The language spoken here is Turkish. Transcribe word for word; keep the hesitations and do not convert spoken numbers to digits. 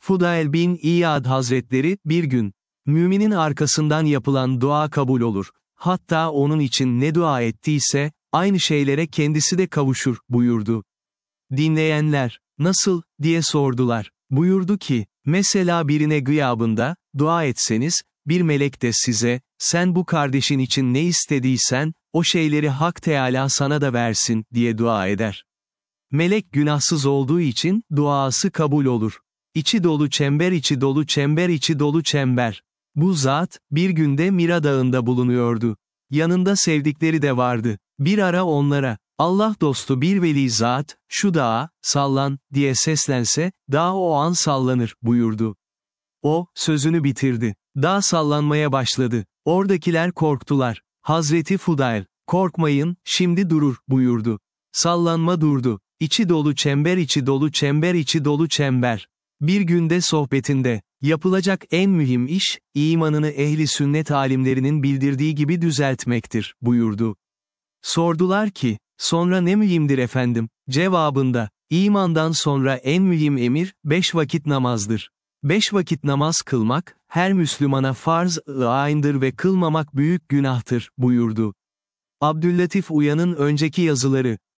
Fudail bin İyad Hazretleri, bir gün, müminin arkasından yapılan dua kabul olur, hatta onun için ne dua ettiyse, aynı şeylere kendisi de kavuşur, buyurdu. Dinleyenler, nasıl, diye sordular. Buyurdu ki, mesela birine gıyabında, dua etseniz, bir melek de size, sen bu kardeşin için ne istediysen, o şeyleri Hak Teâlâ sana da versin, diye dua eder. Melek günahsız olduğu için, duası kabul olur. İçi dolu çember içi dolu çember içi dolu çember. Bu zat, bir günde Mira Dağı'nda bulunuyordu. Yanında sevdikleri de vardı. Bir ara onlara, Allah dostu bir veli zat, şu dağa, sallan, diye seslense, dağ o an sallanır, buyurdu. O, sözünü bitirdi. Dağ sallanmaya başladı. Oradakiler korktular. Hazreti Fudail, korkmayın, şimdi durur, buyurdu. Sallanma durdu. İçi dolu çember içi dolu çember içi dolu çember. Bir günde sohbetinde, yapılacak en mühim iş, imanını ehli sünnet alimlerinin bildirdiği gibi düzeltmektir, buyurdu. Sordular ki, sonra ne mühimdir efendim? Cevabında, imandan sonra en mühim emir, beş vakit namazdır. Beş vakit namaz kılmak, her Müslümana farz-ı ayn'dır ve kılmamak büyük günahtır, buyurdu. Abdüllatif Uyan'ın önceki yazıları,